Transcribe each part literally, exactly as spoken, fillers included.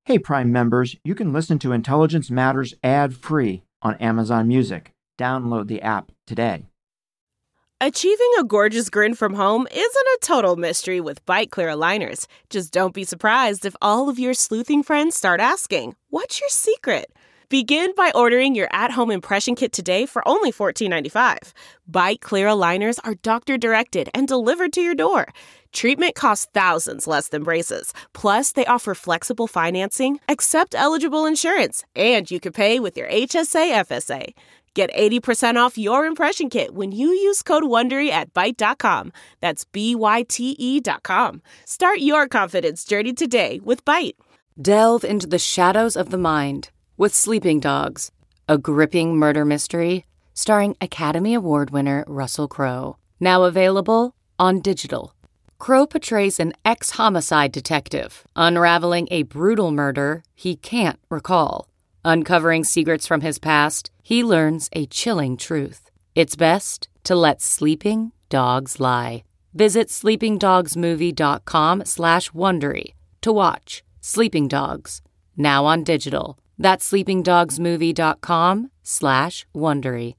Hey, Prime members, you can listen to Intelligence Matters ad-free on Amazon Music. Download the app today. Achieving a gorgeous grin from home isn't a total mystery with Byte Clear aligners. Just don't be surprised if all of your sleuthing friends start asking, "What's your secret?" Begin by ordering your at-home impression kit today for only fourteen ninety-five. Byte Clear aligners are doctor-directed and delivered to your door. Treatment costs thousands less than braces. Plus, they offer flexible financing, accept eligible insurance, and you can pay with your H S A F S A. Get eighty percent off your impression kit when you use code WONDERY at byte dot com. That's B Y T E dot com. Start your confidence journey today with Byte. Delve into the shadows of the mind with Sleeping Dogs, a gripping murder mystery starring Academy Award winner Russell Crowe. Now available on digital. Crowe portrays an ex-homicide detective unraveling a brutal murder he can't recall. Uncovering secrets from his past, he learns a chilling truth. It's best to let sleeping dogs lie. Visit sleepingdogsmovie.com slash Wondery to watch Sleeping Dogs, now on digital. That's sleepingdogsmovie.com slash Wondery.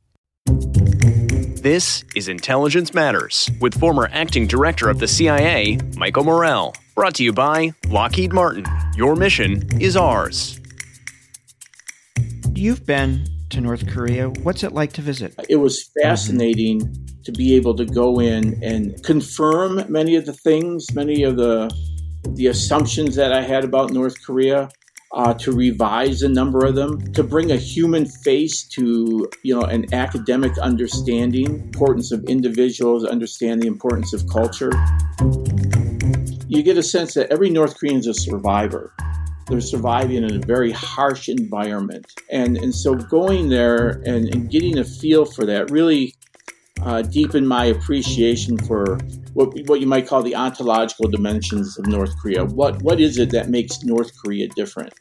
This is Intelligence Matters with former acting director of the C I A, Michael Morell. Brought to you by Lockheed Martin. Your mission is ours. You've been to North Korea. What's it like to visit? It was fascinating mm-hmm. to be able to go in and confirm many of the things, many of the the assumptions that I had about North Korea, uh, to revise a number of them, to bring a human face to, you know, an academic understanding, importance of individuals, understand the importance of culture. You get a sense that every North Korean is a survivor. They're surviving in a very harsh environment. And and so going there and, and getting a feel for that really uh, deepened my appreciation for what what you might call the ontological dimensions of North Korea. What What is it that makes North Korea different?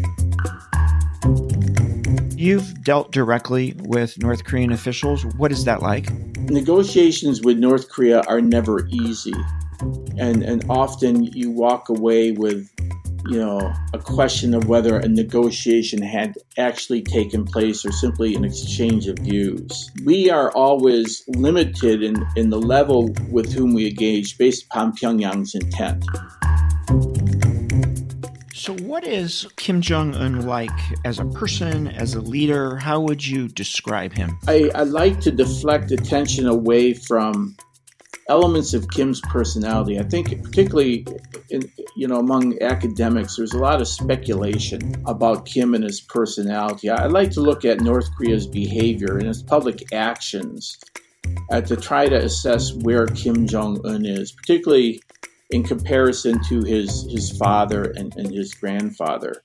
You've dealt directly with North Korean officials. What is that like? Negotiations with North Korea are never easy. And and often you walk away with, you know, a question of whether a negotiation had actually taken place or simply an exchange of views. We are always limited in, in the level with whom we engage based upon Pyongyang's intent. So what is Kim Jong-un like as a person, as a leader? How would you describe him? I, I like to deflect attention away from elements of Kim's personality. I think particularly in, you know, among academics, there's a lot of speculation about Kim and his personality. I like to look at North Korea's behavior and its public actions uh, to try to assess where Kim Jong-un is, particularly in comparison to his, his father and, and his grandfather.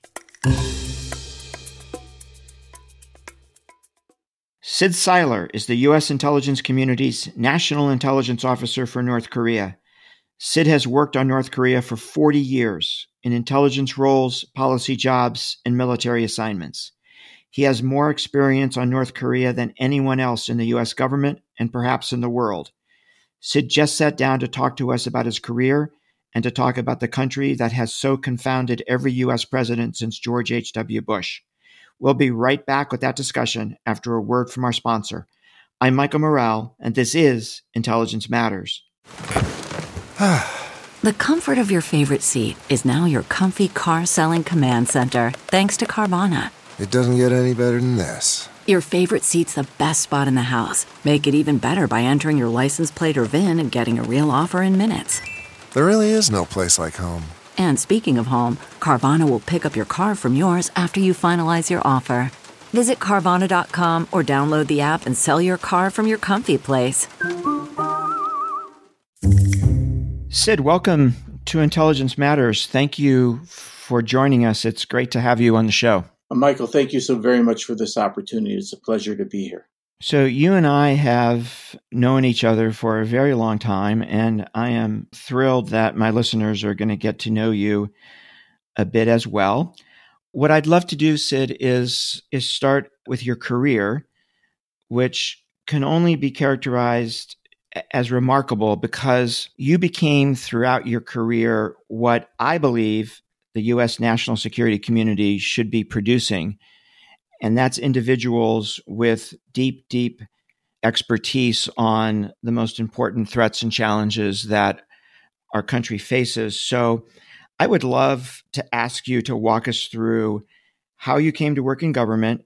Sid Seiler is the U S intelligence community's National Intelligence Officer for North Korea. Sid has worked on North Korea for forty years in intelligence roles, policy jobs, and military assignments. He has more experience on North Korea than anyone else in the U S government and perhaps in the world. Sid just sat down to talk to us about his career and to talk about the country that has so confounded every U S president since George H W. Bush. We'll be right back with that discussion after a word from our sponsor. I'm Michael Morell, and this is Intelligence Matters. The comfort of your favorite seat is now your comfy car-selling command center, thanks to Carvana. It doesn't get any better than this. Your favorite seat's the best spot in the house. Make it even better by entering your license plate or V I N and getting a real offer in minutes. There really is no place like home. And speaking of home, Carvana will pick up your car from yours after you finalize your offer. Visit Carvana dot com or download the app and sell your car from your comfy place. Sid, welcome to Intelligence Matters. Thank you for joining us. It's great to have you on the show. Michael, thank you so very much for this opportunity. It's a pleasure to be here. So you and I have known each other for a very long time, and I am thrilled that my listeners are going to get to know you a bit as well. What I'd love to do, Sid, is, is start with your career, which can only be characterized as remarkable because you became throughout your career what I believe the U S national security community should be producing. And that's individuals with deep, deep expertise on the most important threats and challenges that our country faces. So I would love to ask you to walk us through how you came to work in government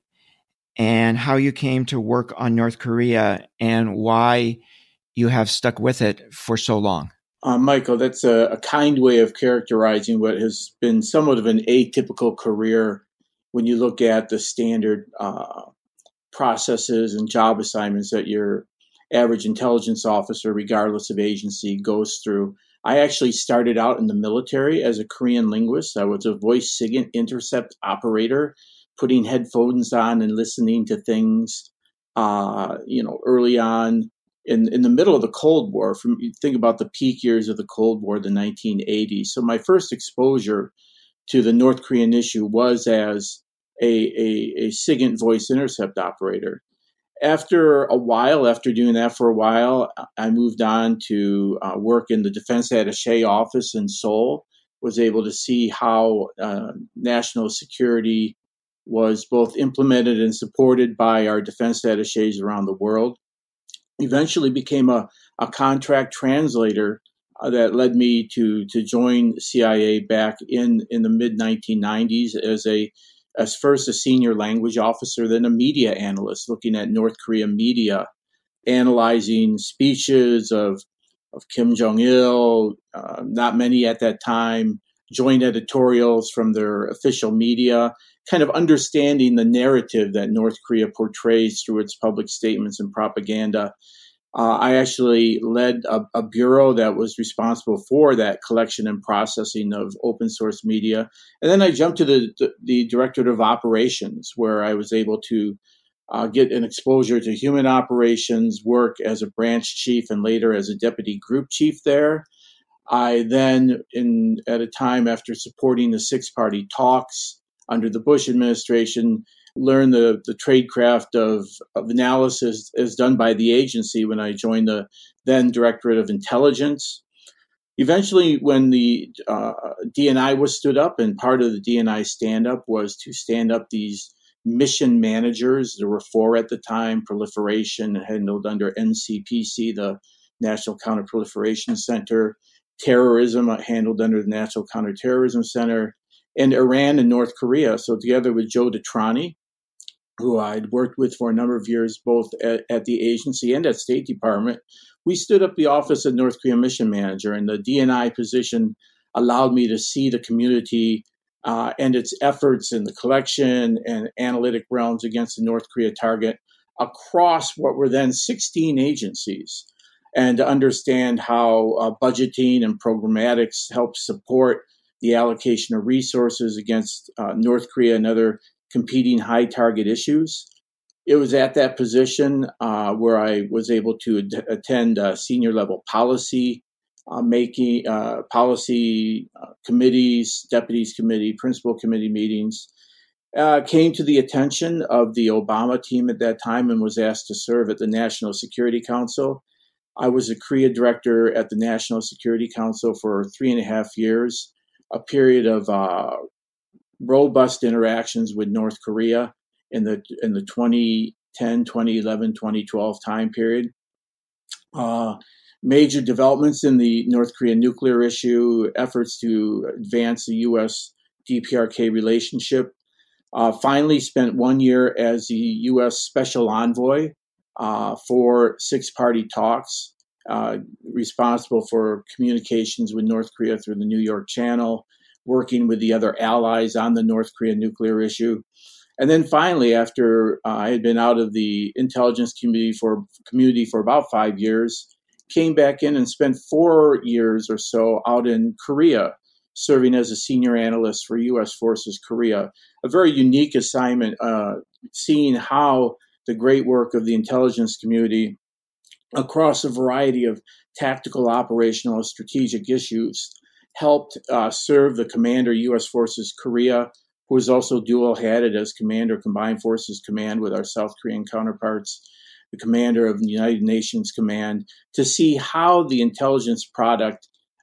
and how you came to work on North Korea and why you have stuck with it for so long. Uh, Michael, that's a, a kind way of characterizing what has been somewhat of an atypical career when you look at the standard uh, processes and job assignments that your average intelligence officer, regardless of agency, goes through. I actually started out in the military as a Korean linguist. I was a voice SIGINT intercept operator, putting headphones on and listening to things, uh, you know, early on in, in the middle of the Cold War. From you think about the peak years of the Cold War, the nineteen eighties. So my first exposure to the North Korean issue was as a, a, a SIGINT voice intercept operator. After a while, after doing that for a while, I moved on to uh, work in the Defense Attaché office in Seoul, was able to see how uh, national security was both implemented and supported by our defense attachés around the world. Eventually became a, a contract translator uh, that led me to, to join C I A back in, in the mid nineteen nineties as a as first a senior language officer, then a media analyst looking at North Korean media, analyzing speeches of, of Kim Jong-il, uh, not many at that time, joint editorials from their official media, kind of understanding the narrative that North Korea portrays through its public statements and propaganda. Uh, I actually led a, a bureau that was responsible for that collection and processing of open source media. And then I jumped to the, the, the Directorate of Operations, where I was able to uh, get an exposure to human operations, work as a branch chief and later as a deputy group chief there. I then, in at a time after supporting the six-party talks under the Bush administration, learned the, the tradecraft of, of analysis as done by the agency when I joined the then Directorate of Intelligence. Eventually, when the uh, D N I was stood up, and part of the D N I stand-up was to stand up these mission managers. There were four at the time: proliferation handled under N C P C, the National Counterproliferation Center; terrorism handled under the National Counterterrorism Center; and Iran and North Korea. So together with Joe Detrani, who I'd worked with for a number of years, both at, at the agency and at State Department, we stood up the Office of North Korea Mission Manager, and the D N I position allowed me to see the community uh, and its efforts in the collection and analytic realms against the North Korea target across what were then sixteen agencies, and to understand how uh, budgeting and programmatics help support the allocation of resources against uh, North Korea and other competing high target issues. It was at that position uh, where I was able to ad- attend uh, senior level policy uh, making, uh, policy uh, committees, deputies committee, principal committee meetings. Uh, came to the attention of the Obama team at that time and was asked to serve at the National Security Council. I was a Korea director at the National Security Council for three and a half years, a period of uh, robust interactions with North Korea in the in the twenty ten, twenty eleven, twenty twelve time period. Uh, major developments in the North Korean nuclear issue, efforts to advance the U S D P R K relationship. Uh, finally spent one year as the U S Special Envoy uh, for six-party talks, uh, responsible for communications with North Korea through the New York Channel, working with the other allies on the North Korean nuclear issue. And then finally, after uh, I had been out of the intelligence community for community for about five years, came back in and spent four years or so out in Korea, serving as a senior analyst for U S Forces Korea. A very unique assignment, uh, seeing how the great work of the intelligence community across a variety of tactical, operational, and strategic issues helped uh, serve the commander, U S Forces Korea, who was also dual-hatted as Commander Combined Forces Command with our South Korean counterparts, the commander of the United Nations Command, to see how the intelligence product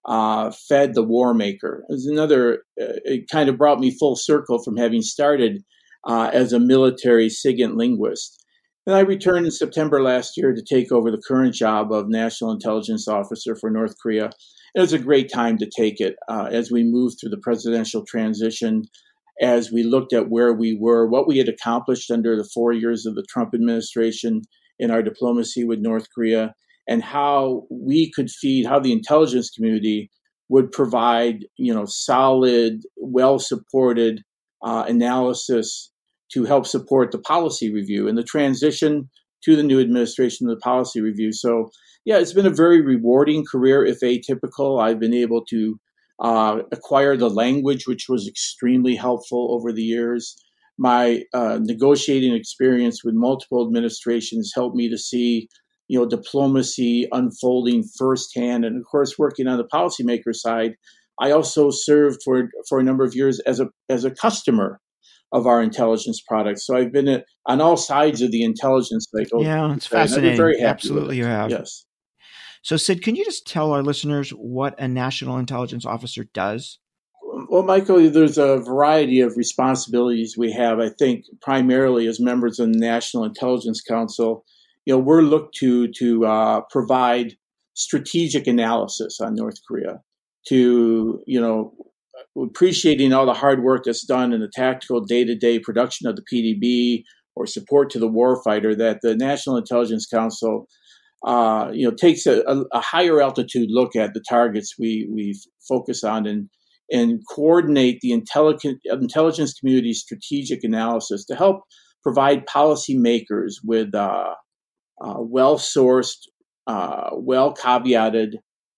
uh, fed the war maker. It was another, uh, it kind of brought me full circle from having started uh, as a military SIGINT linguist. And I returned in September last year to take over the current job of National Intelligence Officer for North Korea. It was a great time to take it uh, as we moved through the presidential transition, as we looked at where we were, what we had accomplished under the four years of the Trump administration in our diplomacy with North Korea, and how we could feed, how the intelligence community would provide, you know, solid, well-supported uh, analysis to help support the policy review and the transition to the new administration of the policy review. So, yeah, it's been a very rewarding career, if atypical. I've been able to uh, acquire the language, which was extremely helpful over the years. My uh, negotiating experience with multiple administrations helped me to see, you know, diplomacy unfolding firsthand. And of course, working on the policymaker side, I also served for for a number of years as a as a customer of our intelligence products. So I've been at, on all sides of the intelligence cycle. Yeah, it's fascinating. Very happy Absolutely, you have. Yes. So, Sid, can you just tell our listeners what a national intelligence officer does? Well, Michael, there's a variety of responsibilities we have. I think primarily as members of the National Intelligence Council, you know, we're looked to to uh, provide strategic analysis on North Korea, to, you know, appreciating all the hard work that's done in the tactical day-to-day production of the P D B or support to the warfighter, that the National Intelligence Council, uh, you know, takes a, a higher altitude look at the targets we we focus on and and coordinate the intelligence intelligence community's strategic analysis to help provide policymakers with uh, uh, well-sourced, uh, well-caveated,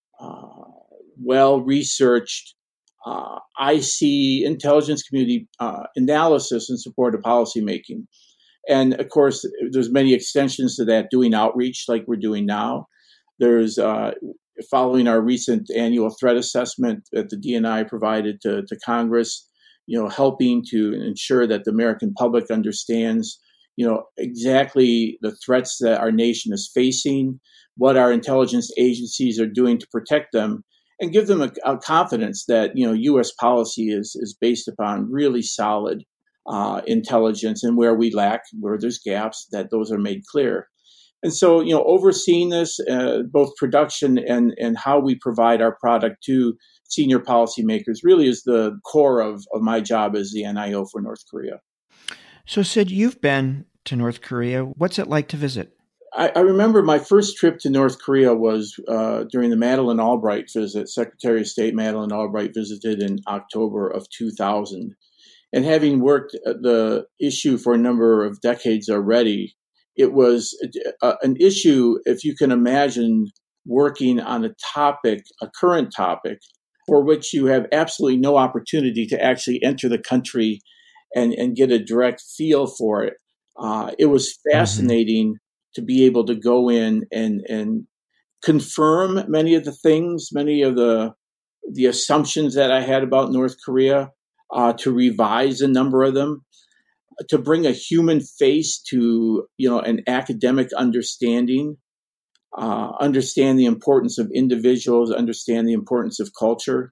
uh, well-researched Uh, I see intelligence community uh, analysis in support of policymaking. And of course, there's many extensions to that, doing outreach like we're doing now. There's, uh, following our recent annual threat assessment that the D N I provided to, to Congress, you know, helping to ensure that the American public understands, you know, exactly the threats that our nation is facing, what our intelligence agencies are doing to protect them, and give them a, a confidence that, you know, U S policy is is based upon really solid uh, intelligence, and where we lack, where there's gaps, that those are made clear. And so, you know, overseeing this, uh, both production and and how we provide our product to senior policymakers, really is the core of, of my job as the N I O for North Korea. So, Sid, you've been to North Korea. What's it like to visit? I, I remember my first trip to North Korea was uh, during the Madeleine Albright visit. Secretary of State Madeleine Albright visited in October of two thousand. And having worked the issue for a number of decades already, it was a, an issue, if you can imagine, working on a topic, a current topic, for which you have absolutely no opportunity to actually enter the country and, and get a direct feel for it. Uh, it was fascinating mm-hmm. to be able to go in and, and confirm many of the things, many of the the assumptions that I had about North Korea, uh, to revise a number of them, to bring a human face to, you know, an academic understanding, uh, understand the importance of individuals, understand the importance of culture.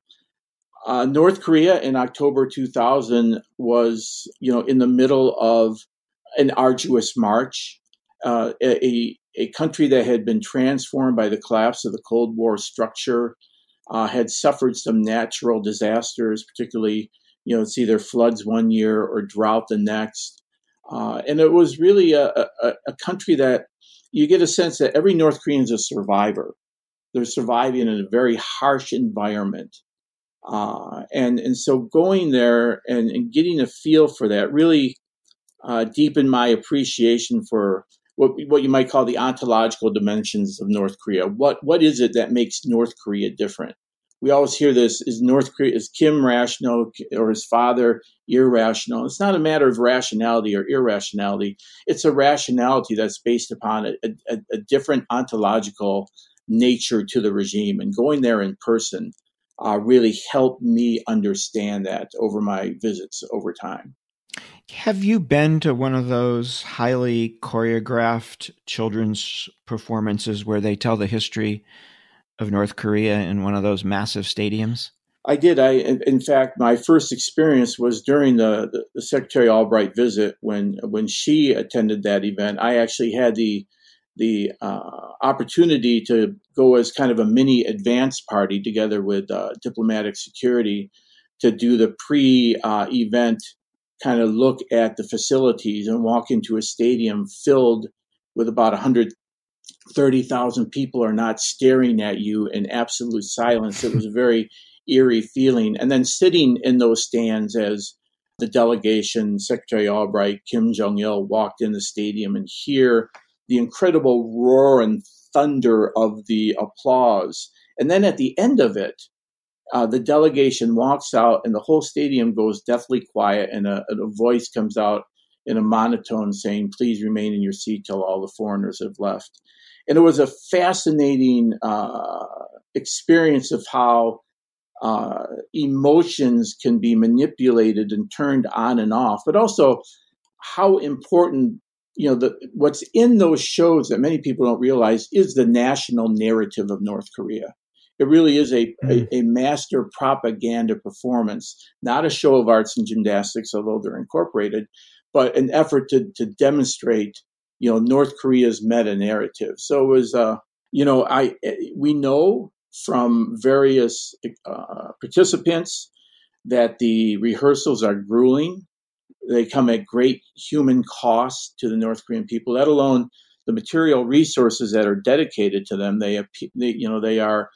Uh, North Korea in October two thousand was, you know, in the middle of an arduous march. Uh, a, a country that had been transformed by the collapse of the Cold War structure, uh, had suffered some natural disasters, particularly, you know, it's either floods one year or drought the next. Uh, and it was really a, a, a country that you get a sense that every North Korean is a survivor. They're surviving in a very harsh environment. Uh, and, and so going there and, and getting a feel for that really uh, deepened my appreciation for what what you might call the ontological dimensions of North Korea. What what is it that makes North Korea different? We always hear this: is North Korea, is Kim rational or his father irrational? It's not a matter of rationality or irrationality. It's a rationality that's based upon a, a, a different ontological nature to the regime. And going there in person uh, really helped me understand that over my visits over time. Have you been to one of those highly choreographed children's performances where they tell the history of North Korea in one of those massive stadiums? I did. I, in fact, my first experience was during the, the, the Secretary Albright visit when when she attended that event. I actually had the the uh, opportunity to go as kind of a mini advance party together with uh, diplomatic security to do the pre-event uh, kind of look at the facilities and walk into a stadium filled with about one hundred thirty thousand people are not staring at you in absolute silence. It was a very eerie feeling. And then sitting in those stands as the delegation, Secretary Albright, Kim Jong-il walked in the stadium and hear the incredible roar and thunder of the applause. And then at the end of it, uh, the delegation walks out and the whole stadium goes deathly quiet, and a, and a voice comes out in a monotone saying, "Please remain in your seat till all the foreigners have left." And it was a fascinating uh, experience of how uh, emotions can be manipulated and turned on and off, but also how important, you know, the, what's in those shows that many people don't realize is the national narrative of North Korea. It really is a, mm. a, a master propaganda performance, not a show of arts and gymnastics, although they're incorporated, but an effort to, to demonstrate, you know, North Korea's meta narrative. So it was, uh, you know, I we know from various uh, participants that the rehearsals are grueling. They come at great human cost to the North Korean people, let alone the material resources that are dedicated to them. They, they you know, they are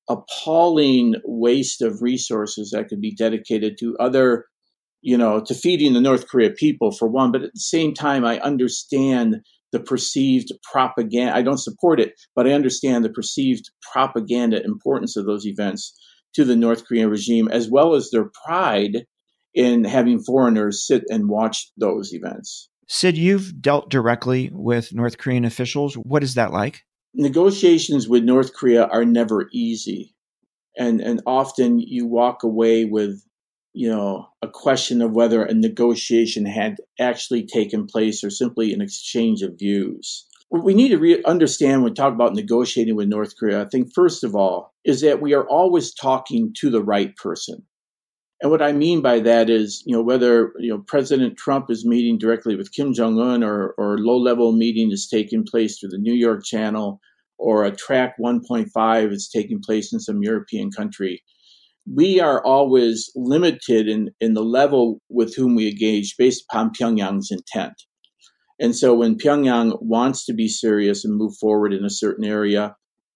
appalling waste of resources that could be dedicated to other, you know, to feeding the North Korea people, for one. But at the same time, I understand the perceived propaganda. I don't support it, but I understand the perceived propaganda importance of those events to the North Korean regime, as well as their pride in having foreigners sit and watch those events. Sid, you've dealt directly with North Korean officials. What is that like? Negotiations with North Korea are never easy. And, and often you walk away with, you know, a question of whether a negotiation had actually taken place or simply an exchange of views. What we need to re- understand when we talk about negotiating with North Korea, I think, first of all, is that we are always talking to the right person. And what I mean by that is, you know, whether, you know, President Trump is meeting directly with Kim Jong-un or, or low-level meeting is taking place through the New York channel, or a track one point five is taking place in some European country, we are always limited in, in the level with whom we engage based upon Pyongyang's intent. And so when Pyongyang wants to be serious and move forward in a certain area,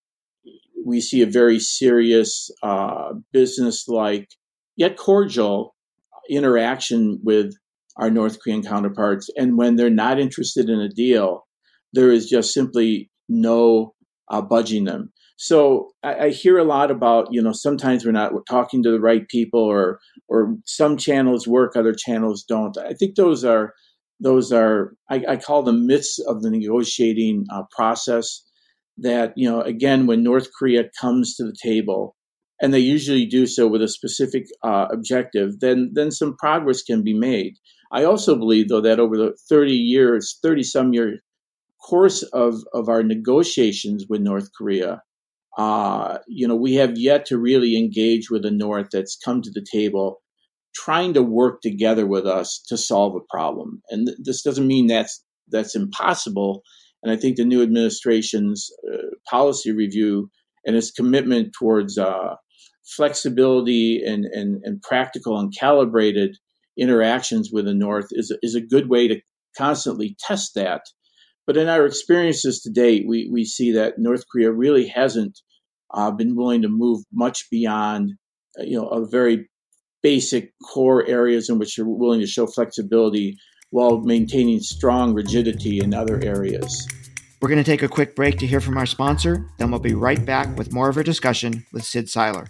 we see a very serious, uh, business-like, yet cordial interaction with our North Korean counterparts. And when they're not interested in a deal, there is just simply no uh, budging them. So I, I hear a lot about, you know, sometimes we're not we're talking to the right people, or or some channels work, other channels don't. I think those are those are I, I call them myths of the negotiating uh, process. That, you know, again, when North Korea comes to the table, and they usually do so with a specific uh, objective, then then some progress can be made. I also believe, though, that over the thirty years, thirty some year course of of our negotiations with North Korea, Uh, you know, we have yet to really engage with the North that's come to the table trying to work together with us to solve a problem. And th- this doesn't mean that's that's impossible. And I think the new administration's uh, policy review and its commitment towards uh, flexibility and, and, and practical and calibrated interactions with the North is, is a good way to constantly test that. But in our experiences to date, we, we see that North Korea really hasn't uh, been willing to move much beyond, uh, you know, a very basic core areas in which they're willing to show flexibility while maintaining strong rigidity in other areas. We're going to take a quick break to hear from our sponsor. Then we'll be right back with more of our discussion with Sid Seiler.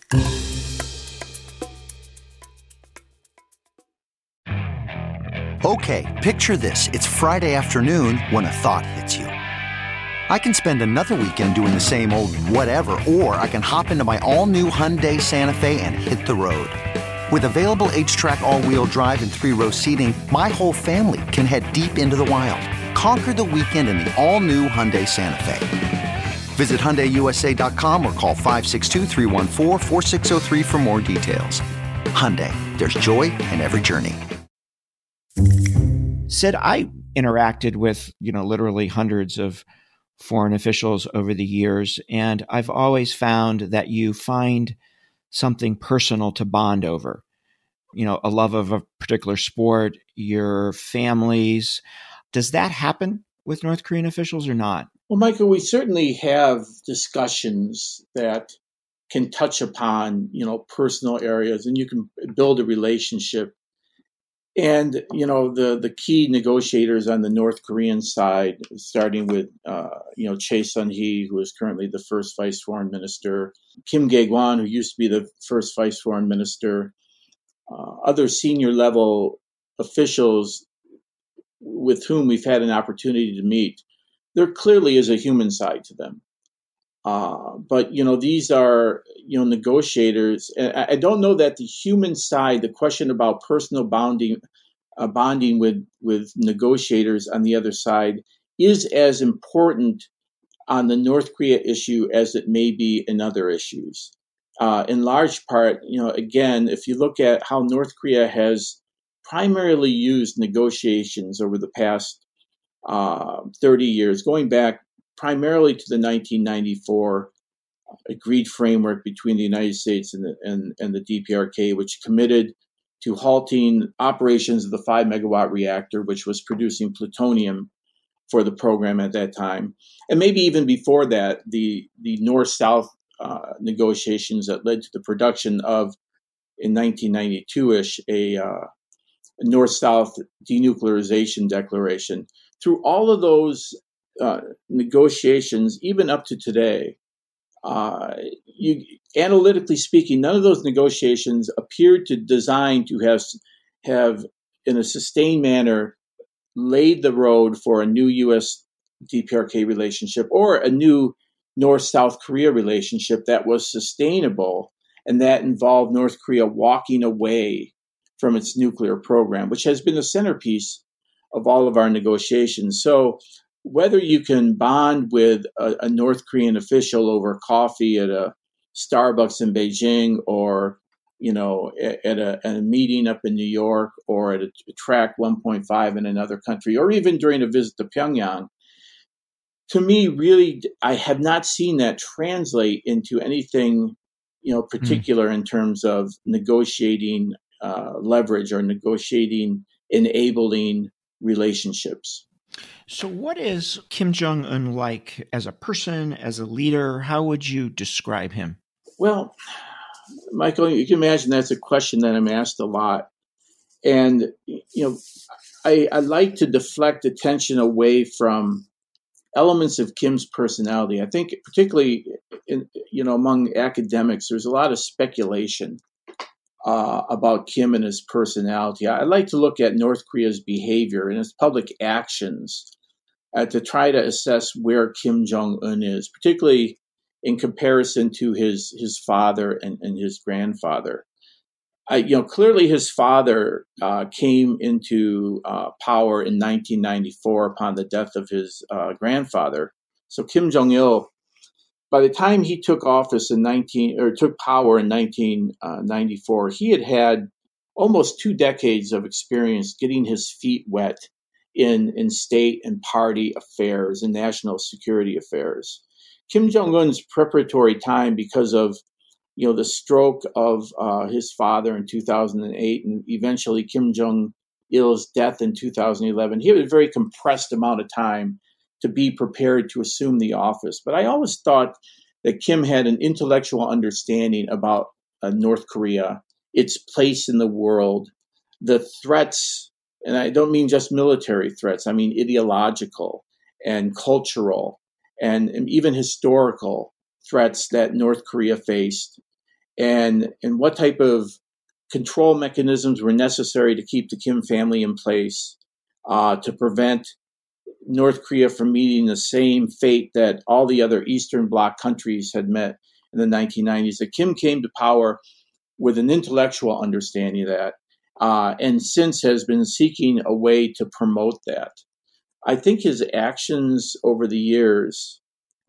Okay, picture this. It's Friday afternoon when a thought hits you. I can spend another weekend doing the same old whatever, or I can hop into my all-new Hyundai Santa Fe and hit the road. With available H-Track all-wheel drive and three-row seating, my whole family can head deep into the wild. Conquer the weekend in the all-new Hyundai Santa Fe. Visit Hyundai U S A dot com or call five six two, three one four, four six zero three for more details. Hyundai, there's joy in every journey. Sid, I interacted with, you know, literally hundreds of foreign officials over the years, and I've always found that you find something personal to bond over. You know, a love of a particular sport, your families. Does that happen with North Korean officials or not? Well, Michael, we certainly have discussions that can touch upon, you know, personal areas, and you can build a relationship. And, you know, the, the key negotiators on the North Korean side, starting with, uh, you know, Choi Sun-hee, who is currently the first vice foreign minister, Kim Gae-kwan, who used to be the first vice foreign minister, uh, other senior level officials with whom we've had an opportunity to meet. There clearly is a human side to them. Uh, but, you know, these are, you know, negotiators. And I don't know that the human side, the question about personal bonding, uh, bonding with, with negotiators on the other side is as important on the North Korea issue as it may be in other issues. Uh, in large part, you know, again, if you look at how North Korea has primarily used negotiations over the past Uh, thirty years, going back primarily to the nineteen ninety-four agreed framework between the United States and the, and, and the D P R K, which committed to halting operations of the five megawatt reactor, which was producing plutonium for the program at that time. And maybe even before that, the, the North-South uh, negotiations that led to the production of, in nineteen ninety-two-ish, a uh, North-South denuclearization declaration. Through all of those uh, negotiations, even up to today, uh, you, analytically speaking, none of those negotiations appeared to design to have, have, in a sustained manner, laid the road for a new U S D P R K relationship or a new North-South Korea relationship that was sustainable and that involved North Korea walking away from its nuclear program, which has been the centerpiece of all of our negotiations. So whether you can bond with a, a North Korean official over coffee at a Starbucks in Beijing, or, you know, at, at, a, at a meeting up in New York, or at a, a track one point five in another country, or even during a visit to Pyongyang, to me, really, I have not seen that translate into anything, you know, particular mm. in terms of negotiating uh, leverage or negotiating enabling relationships. So what is Kim Jong-un like as a person, as a leader? How would you describe him? Well, Michael, you can imagine that's a question that I'm asked a lot. And, you know, I, I like to deflect attention away from elements of Kim's personality. I think particularly, in, you know, among academics, there's a lot of speculation Uh, about Kim and his personality. I like to look at North Korea's behavior and its public actions uh, to try to assess where Kim Jong-un is, particularly in comparison to his his father and, and his grandfather. I, you know, clearly his father uh, came into uh, power in nineteen ninety-four upon the death of his uh, grandfather. So Kim Jong-il, by the time he took office in nineteen or took power in nineteen ninety-four, he had had almost two decades of experience getting his feet wet in, in state and party affairs and national security affairs. Kim Jong-un's preparatory time, because of, you know, the stroke of uh, his father in two thousand eight and eventually Kim Jong-il's death in two thousand eleven, he had a very compressed amount of time to be prepared to assume the office. But I always thought that Kim had an intellectual understanding about uh, North Korea, its place in the world, the threats, and I don't mean just military threats, I mean ideological and cultural and, and even historical threats that North Korea faced, and, and what type of control mechanisms were necessary to keep the Kim family in place uh, to prevent North Korea from meeting the same fate that all the other Eastern Bloc countries had met in the nineteen nineties. That Kim came to power with an intellectual understanding of that, uh, and since has been seeking a way to promote that. I think his actions over the years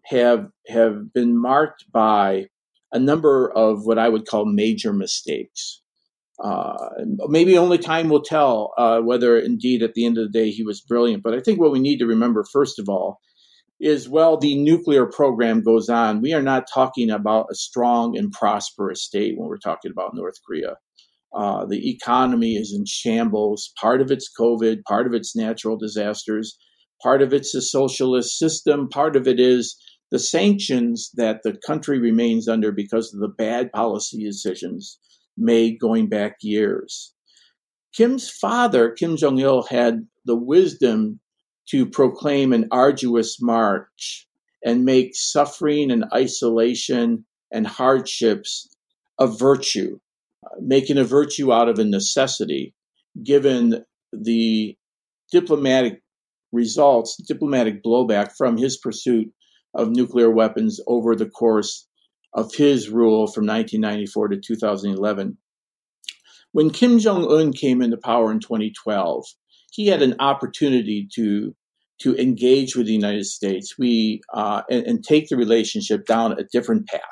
have have been marked by a number of what I would call major mistakes. Uh, maybe only time will tell uh, whether indeed at the end of the day he was brilliant. But I think what we need to remember, first of all, is while the nuclear program goes on, we are not talking about a strong and prosperous state when we're talking about North Korea. Uh, the economy is in shambles. Part of it's COVID, part of it's natural disasters, part of it's a socialist system, part of it is the sanctions that the country remains under because of the bad policy decisions made going back years. Kim's father, Kim Jong-il, had the wisdom to proclaim an arduous march and make suffering and isolation and hardships a virtue, making a virtue out of a necessity, given the diplomatic results, diplomatic blowback from his pursuit of nuclear weapons over the course of his rule from nineteen ninety-four to two thousand eleven. When Kim Jong-un came into power in twenty twelve, he had an opportunity to, to engage with the United States we uh, and, and take the relationship down a different path.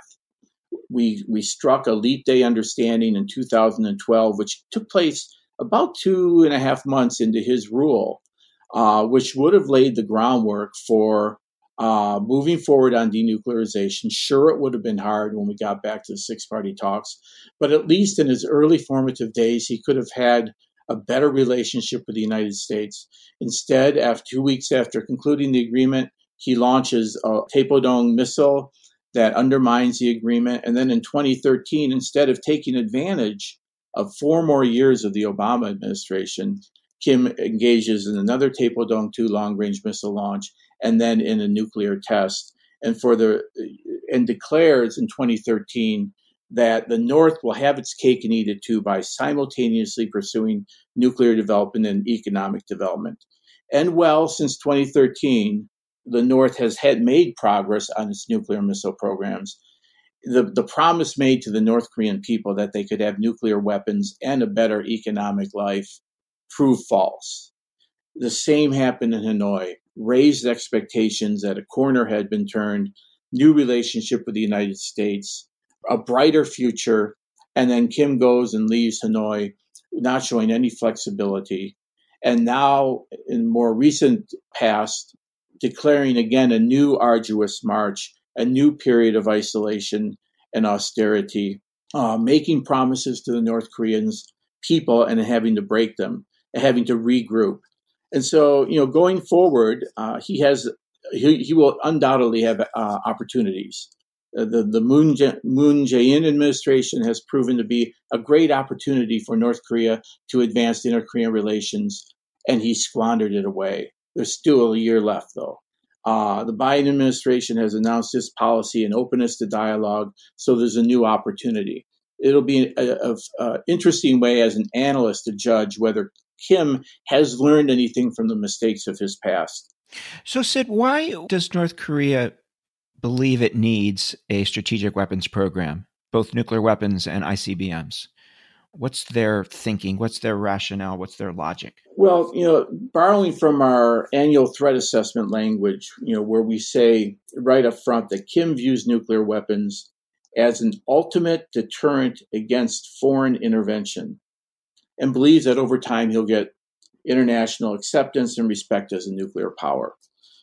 We, we struck a Leap Day understanding in two thousand twelve, which took place about two and a half months into his rule, uh, which would have laid the groundwork for Uh, moving forward on denuclearization. Sure, it would have been hard when we got back to the six-party talks, but at least in his early formative days, he could have had a better relationship with the United States. Instead, after two weeks after concluding the agreement, he launches a Taepodong missile that undermines the agreement. And then in twenty thirteen, instead of taking advantage of four more years of the Obama administration, Kim engages in another Taepodong two long-range missile launch, and then in a nuclear test, and for the and declares in twenty thirteen that the North will have its cake and eat it too by simultaneously pursuing nuclear development and economic development. And well, since twenty thirteen, the North has had made progress on its nuclear missile programs. The, the promise made to the North Korean people that they could have nuclear weapons and a better economic life proved false. The same happened in Hanoi. Raised expectations that a corner had been turned, new relationship with the United States, a brighter future, and then Kim goes and leaves Hanoi not showing any flexibility. And now, in more recent past, declaring again a new arduous march, a new period of isolation and austerity, uh, making promises to the North Koreans people and having to break them, and having to regroup. And so, you know, going forward, uh, he has he, he will undoubtedly have uh, opportunities. Uh, the the Moon, Je- Moon Jae-in administration has proven to be a great opportunity for North Korea to advance inter-Korean relations, and he squandered it away. There's still a year left, though. Uh, the Biden administration has announced this policy and openness to dialogue, so there's a new opportunity. It'll be an interesting way as an analyst to judge whether Kim has learned anything from the mistakes of his past. So, Sid, why does North Korea believe it needs a strategic weapons program, both nuclear weapons and I C B Ms? What's their thinking? What's their rationale? What's their logic? Well, you know, borrowing from our annual threat assessment language, you know, where we say right up front that Kim views nuclear weapons as an ultimate deterrent against foreign intervention, and believes that over time he'll get international acceptance and respect as a nuclear power.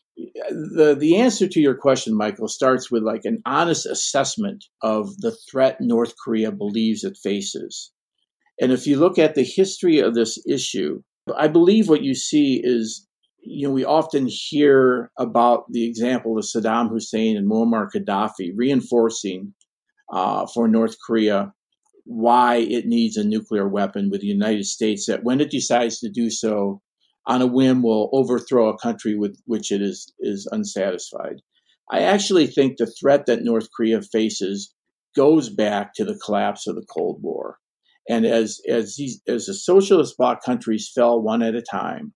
The the answer to your question, Michael, starts with like an honest assessment of the threat North Korea believes it faces. And if you look at the history of this issue, I believe what you see is, you know, we often hear about the example of Saddam Hussein and Muammar Gaddafi reinforcing uh, for North Korea why it needs a nuclear weapon with the United States, that when it decides to do so on a whim will overthrow a country with which it is, is unsatisfied. I actually think the threat that North Korea faces goes back to the collapse of the Cold War. And as as these, as the socialist bloc countries fell one at a time,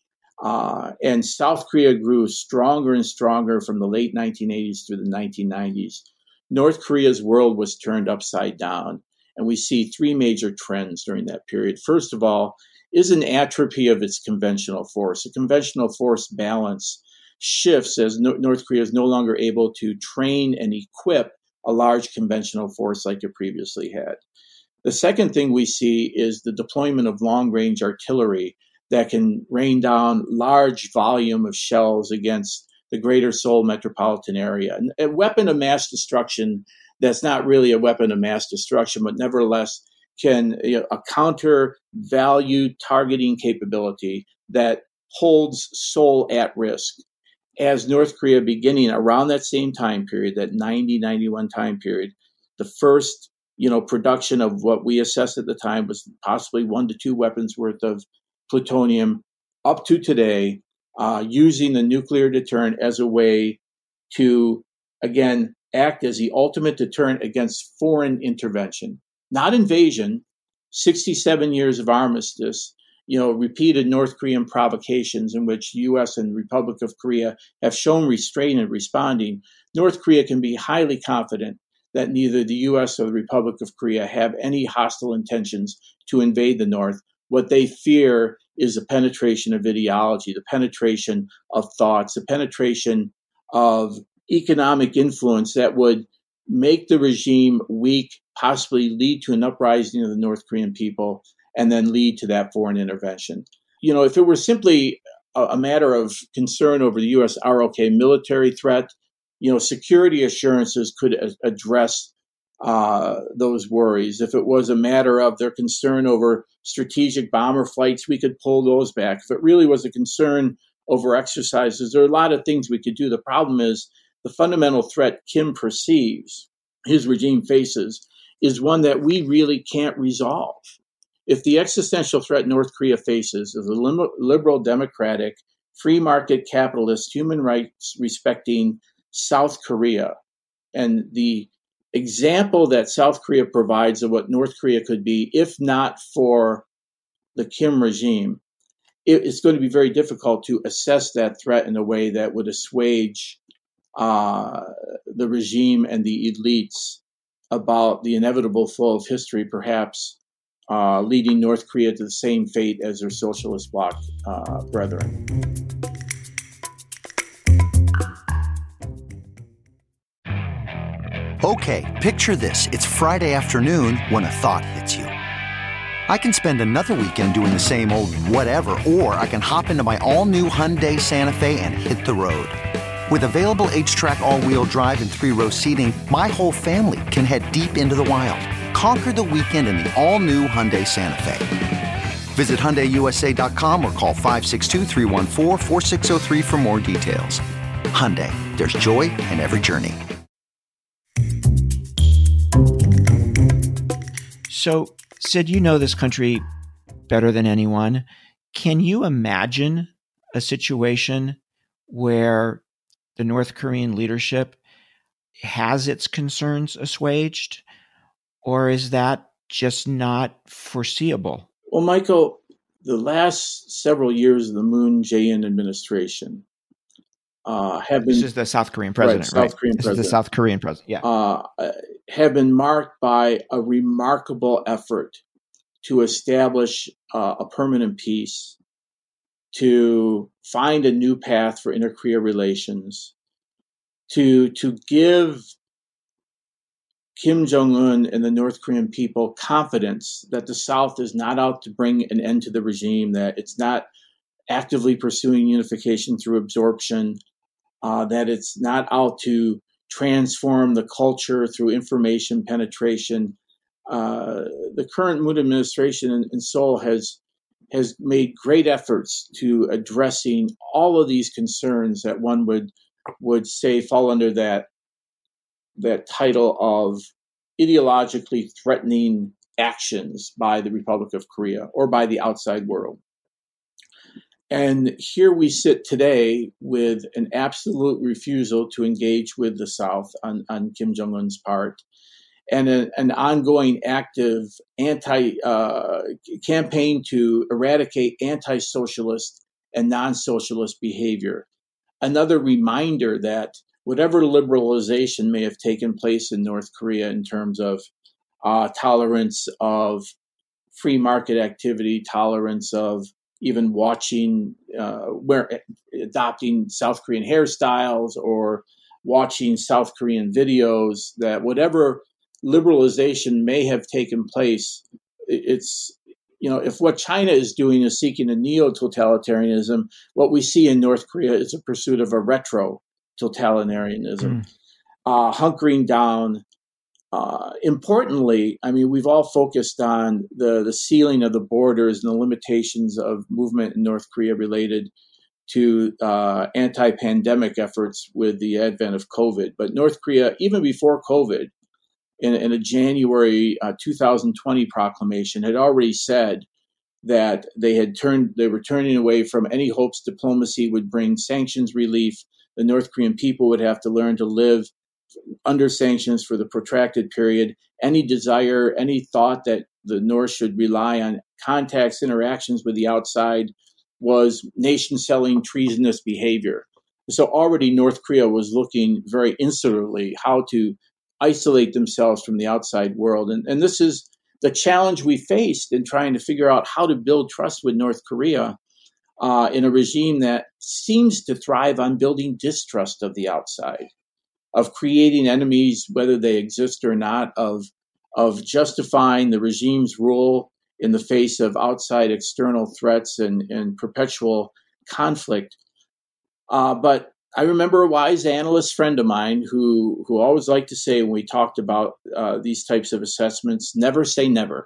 uh, and South Korea grew stronger and stronger from the late nineteen eighties through the nineteen nineties, North Korea's world was turned upside down. And we see three major trends during that period. First of all, is an atrophy of its conventional force. A conventional force balance shifts as no- North Korea is no longer able to train and equip a large conventional force like it previously had. The second thing we see is the deployment of long-range artillery that can rain down large volume of shells against the greater Seoul metropolitan area. And a weapon of mass destruction that's not really a weapon of mass destruction, but nevertheless can, you know, a counter value targeting capability that holds Seoul at risk. As North Korea, beginning around that same time period, that ninety ninety-one time period, the first, you know, production of what we assessed at the time was possibly one to two weapons worth of plutonium, up to today, uh, using the nuclear deterrent as a way to, again, act as the ultimate deterrent against foreign intervention, not invasion. sixty-seven years of armistice, you know, repeated North Korean provocations in which U S and Republic of Korea have shown restraint in responding. North Korea can be highly confident that neither the U S or the Republic of Korea have any hostile intentions to invade the North. What they fear is the penetration of ideology, the penetration of thoughts, the penetration of economic influence that would make the regime weak, possibly lead to an uprising of the North Korean people, and then lead to that foreign intervention. You know, if it were simply a, a matter of concern over the U S R L K military threat, you know, security assurances could a- address uh, those worries. If it was a matter of their concern over strategic bomber flights, we could pull those back. If it really was a concern over exercises, there are a lot of things we could do. The problem is the fundamental threat Kim perceives, his regime faces, is one that we really can't resolve. If the existential threat North Korea faces is a liberal, democratic, free market, capitalist, human rights respecting South Korea, and the example that South Korea provides of what North Korea could be, if not for the Kim regime, it, it's going to be very difficult to assess that threat in a way that would assuage uh, the regime and the elites about the inevitable flow of history, perhaps uh, leading North Korea to the same fate as their socialist bloc uh, brethren. Okay, picture this. It's Friday afternoon when a thought hits you. I can spend another weekend doing the same old whatever, or I can hop into my all-new Hyundai Santa Fe and hit the road. With available H-Track all-wheel drive and three-row seating, my whole family can head deep into the wild. Conquer the weekend in the all-new Hyundai Santa Fe. Visit Hyundai U S A dot com or call five six two, three one four, four six zero three for more details. Hyundai, there's joy in every journey. So, Sid, you know this country better than anyone. Can you imagine a situation where the North Korean leadership has its concerns assuaged, or is that just not foreseeable? Well, Michael, the last several years of the Moon Jae-in administration uh, have been... This is the South Korean president, right? right? South Korean this president. is the South Korean president, yeah. Uh, have been marked by a remarkable effort to establish uh, a permanent peace, to find a new path for inter-Korea relations, to to give Kim Jong-un and the North Korean people confidence that the South is not out to bring an end to the regime, that it's not actively pursuing unification through absorption, uh, that it's not out to transform the culture through information penetration. Uh, the current Moon administration in, in Seoul has has made great efforts to addressing all of these concerns that one would would say fall under that that title of ideologically threatening actions by the Republic of Korea or by the outside world. And here we sit today with an absolute refusal to engage with the South on, on Kim Jong-un's part, and a, an ongoing active anti uh, campaign to eradicate anti-socialist and non-socialist behavior. Another reminder that whatever liberalization may have taken place in North Korea in terms of uh, tolerance of free market activity, tolerance of even watching, uh, where adopting South Korean hairstyles or watching South Korean videos, that whatever liberalization may have taken place, it's, you know, if what China is doing is seeking a neo-totalitarianism, what we see in North Korea is a pursuit of a retro-totalitarianism, mm. uh, hunkering down. Uh, importantly, I mean, we've all focused on the, the sealing of the borders and the limitations of movement in North Korea related to uh, anti-pandemic efforts with the advent of COVID. But North Korea, even before COVID, in, in a January uh, two thousand twenty proclamation, had already said that they had turned, they were turning away from any hopes diplomacy would bring sanctions relief. The North Korean people would have to learn to live under sanctions for the protracted period. Any desire, any thought that the North should rely on contacts, interactions with the outside was nation-selling, treasonous behavior. So already North Korea was looking very insularly how to isolate themselves from the outside world. And, and this is the challenge we faced in trying to figure out how to build trust with North Korea uh, in a regime that seems to thrive on building distrust of the outside, of creating enemies, whether they exist or not, of, of justifying the regime's rule in the face of outside external threats and, and perpetual conflict. Uh, but I remember a wise analyst friend of mine who, who always liked to say when we talked about uh, these types of assessments, never say never.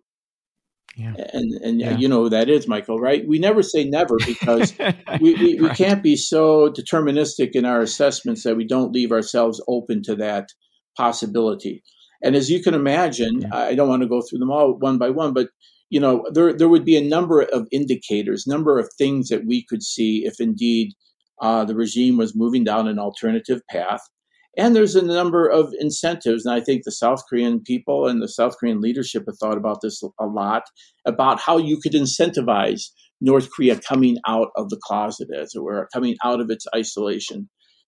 Yeah. And, and yeah. you know who that is, Michael, right? We never say never because we, we, we right. can't be so deterministic in our assessments that we don't leave ourselves open to that possibility. And as you can imagine, yeah. I don't want to go through them all one by one, but you know, there there would be a number of indicators, number of things that we could see if indeed uh, the regime was moving down an alternative path. And there's a number of incentives, and I think the South Korean people and the South Korean leadership have thought about this a lot, about how you could incentivize North Korea coming out of the closet, as it were, coming out of its isolation.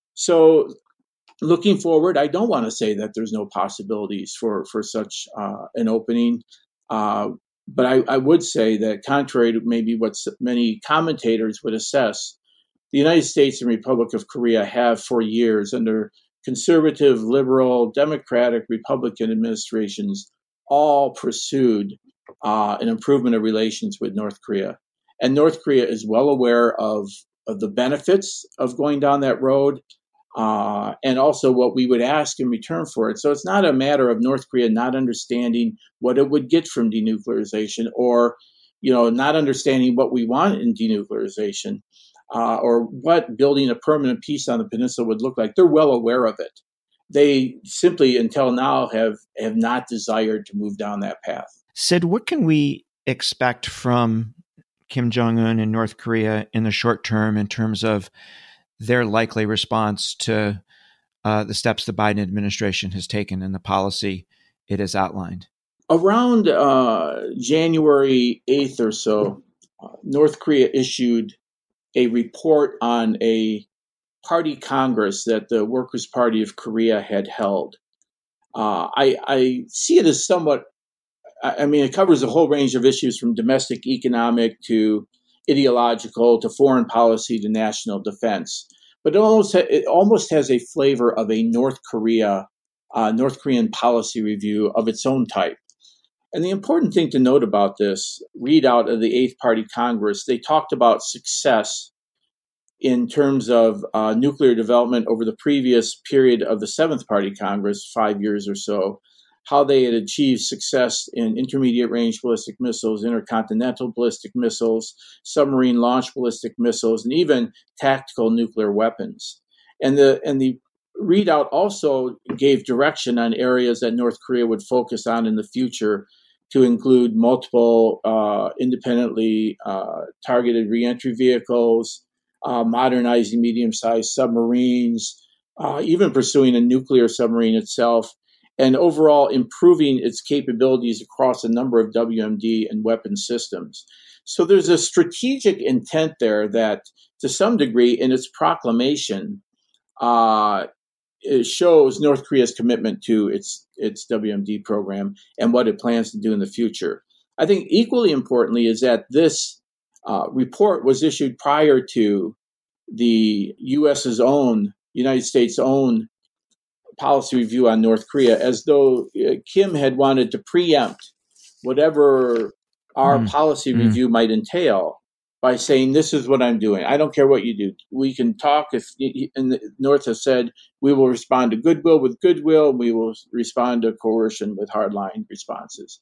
So looking forward, I don't want to say that there's no possibilities for, for such uh, an opening. Uh, but I, I would say that contrary to maybe what many commentators would assess, the United States and Republic of Korea have for years under conservative, liberal, Democratic, Republican administrations all pursued uh, an improvement of relations with North Korea. And North Korea is well aware of, of the benefits of going down that road uh, and also what we would ask in return for it. So it's not a matter of North Korea not understanding what it would get from denuclearization or, you know, not understanding what we want in denuclearization. Uh, or what building a permanent peace on the peninsula would look like. They're well aware of it. They simply, until now, have, have not desired to move down that path. Sid, what can we expect from Kim Jong-un and North Korea in the short term in terms of their likely response to uh, the steps the Biden administration has taken and the policy it has outlined? Around uh, January eighth or so, uh, North Korea issued a report on a party congress that the Workers' Party of Korea had held. Uh, I, I see it as somewhat, I mean, it covers a whole range of issues from domestic economic to ideological to foreign policy to national defense. But it almost, it almost has a flavor of a North Korea, uh, North Korean policy review of its own type. And the important thing to note about this readout of the Eighth Party Congress, they talked about success in terms of uh, nuclear development over the previous period of the Seventh Party Congress, five years or so, how they had achieved success in intermediate range ballistic missiles, intercontinental ballistic missiles, submarine launched ballistic missiles, and even tactical nuclear weapons. And the and the readout also gave direction on areas that North Korea would focus on in the future, to include multiple uh, independently uh, targeted reentry vehicles, uh, modernizing medium-sized submarines, uh, even pursuing a nuclear submarine itself, and overall improving its capabilities across a number of W M D and weapon systems. So there's a strategic intent there that, to some degree, in its proclamation, uh, it shows North Korea's commitment to its its W M D program and what it plans to do in the future. I think equally importantly is that this uh, report was issued prior to the U.S.'s own, United States' own policy review on North Korea, as though uh, Kim had wanted to preempt whatever our mm. policy mm. review might entail by saying, this is what I'm doing. I don't care what you do. We can talk. If and the North has said, we will respond to goodwill with goodwill. We will respond to coercion with hardline responses.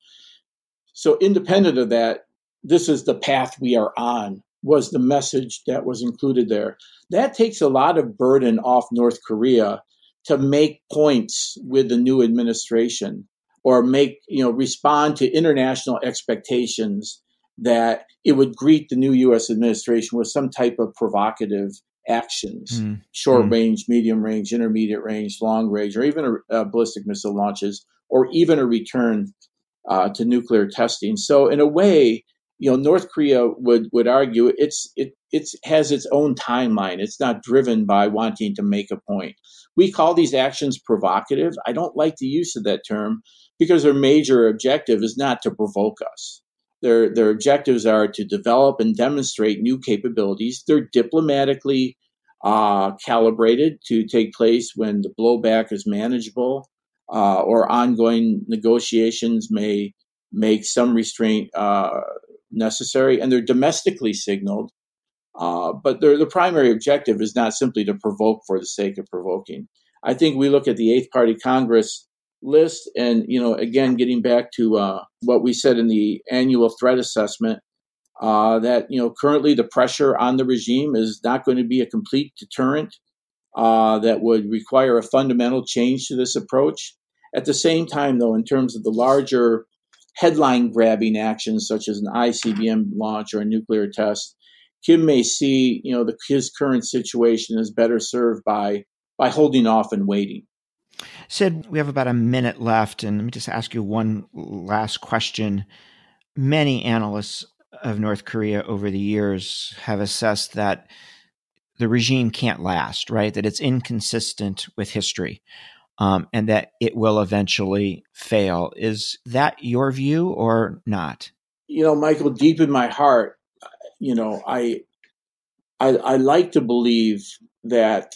So independent of that, this is the path we are on, was the message that was included there. That takes a lot of burden off North Korea to make points with the new administration, or make, you know, respond to international expectations that it would greet the new U S administration with some type of provocative actions, mm. short mm. range, medium range, intermediate range, long range, or even a, a ballistic missile launches, or even a return uh, to nuclear testing. So in a way, you know, North Korea would, would argue it's it it's has its own timeline. It's not driven by wanting to make a point. We call these actions provocative. I don't like the use of that term because their major objective is not to provoke us. Their their objectives are to develop and demonstrate new capabilities. They're diplomatically uh, calibrated to take place when the blowback is manageable, uh, or ongoing negotiations may make some restraint uh, necessary, and they're domestically signaled. Uh, but the primary objective is not simply to provoke for the sake of provoking. I think we look at the Eighth Party Congress list, and, you know, again, getting back to uh, what we said in the annual threat assessment, uh, that, you know, currently the pressure on the regime is not going to be a complete deterrent uh, that would require a fundamental change to this approach. At the same time, though, in terms of the larger headline-grabbing actions, such as an I C B M launch or a nuclear test, Kim may see, you know, the, his current situation is better served by by holding off and waiting. Sid, we have about a minute left, and let me just ask you one last question. Many analysts of North Korea over the years have assessed that the regime can't last, right? That it's inconsistent with history, um, and that it will eventually fail. Is that your view or not? You know, Michael, deep in my heart, you know, I, I, I like to believe that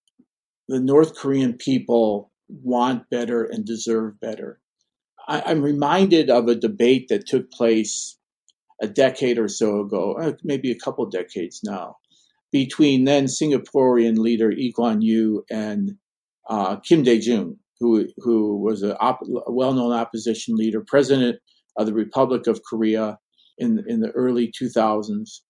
the North Korean people want better and deserve better. I, I'm reminded of a debate that took place a decade or so ago, maybe a couple of decades now, between then Singaporean leader Lee Kuan Yew and uh, Kim Dae-jung, who who was a, op- a well-known opposition leader, president of the Republic of Korea in in the early two thousands,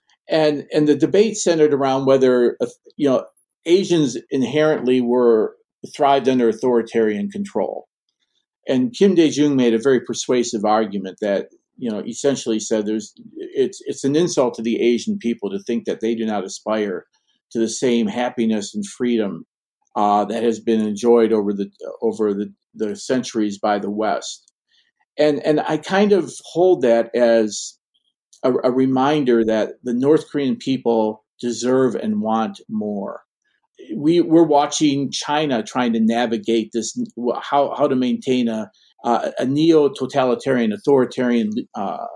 and and the debate centered around whether, you know, Asians inherently were thrived under authoritarian control. And Kim Dae-jung made a very persuasive argument that, you know, essentially said there's it's it's an insult to the Asian people to think that they do not aspire to the same happiness and freedom uh, that has been enjoyed over the over the, the centuries by the West. And and I kind of hold that as a, a reminder that the North Korean people deserve and want more. We, we're watching China trying to navigate this, how, how to maintain a, uh, a neo-totalitarian, authoritarian uh,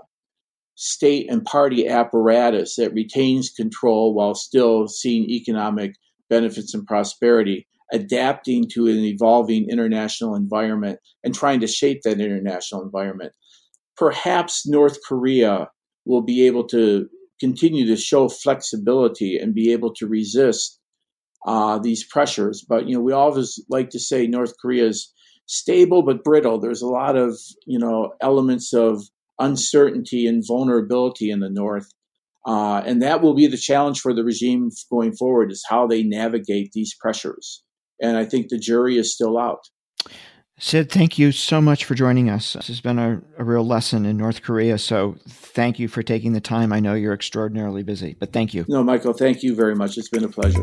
state and party apparatus that retains control while still seeing economic benefits and prosperity, adapting to an evolving international environment and trying to shape that international environment. Perhaps North Korea will be able to continue to show flexibility and be able to resist Uh, these pressures. But, you know, we always like to say North Korea is stable but brittle. There's a lot of, you know, elements of uncertainty and vulnerability in the North. Uh, and that will be the challenge for the regime going forward, is how they navigate these pressures. And I think the jury is still out. Sid, thank you so much for joining us. This has been a, a real lesson in North Korea. So thank you for taking the time. I know you're extraordinarily busy, but thank you. No, Michael, thank you very much. It's been a pleasure.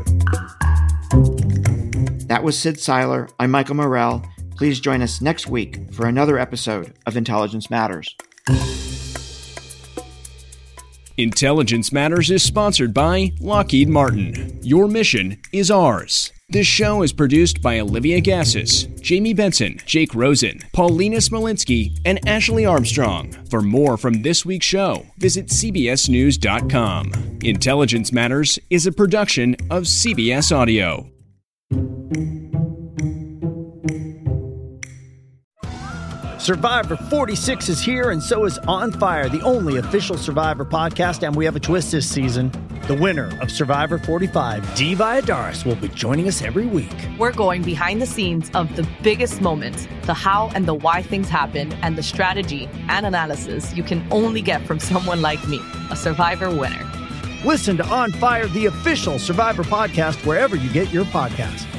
That was Sid Seiler. I'm Michael Morell. Please join us next week for another episode of Intelligence Matters. Intelligence Matters is sponsored by Lockheed Martin. Your mission is ours. This show is produced by Olivia Gassis, Jamie Benson, Jake Rosen, Paulina Smolinski, and Ashley Armstrong. For more from this week's show, visit c b s news dot com. Intelligence Matters is a production of C B S Audio. Survivor forty-six is here, and so is On Fire, the only official Survivor podcast, and we have a twist this season. The winner of Survivor forty-five, Dee Valladares, will be joining us every week. We're going behind the scenes of the biggest moments, the how and the why things happen, and the strategy and analysis you can only get from someone like me, a Survivor winner. Listen to On Fire, the official Survivor podcast, wherever you get your podcasts.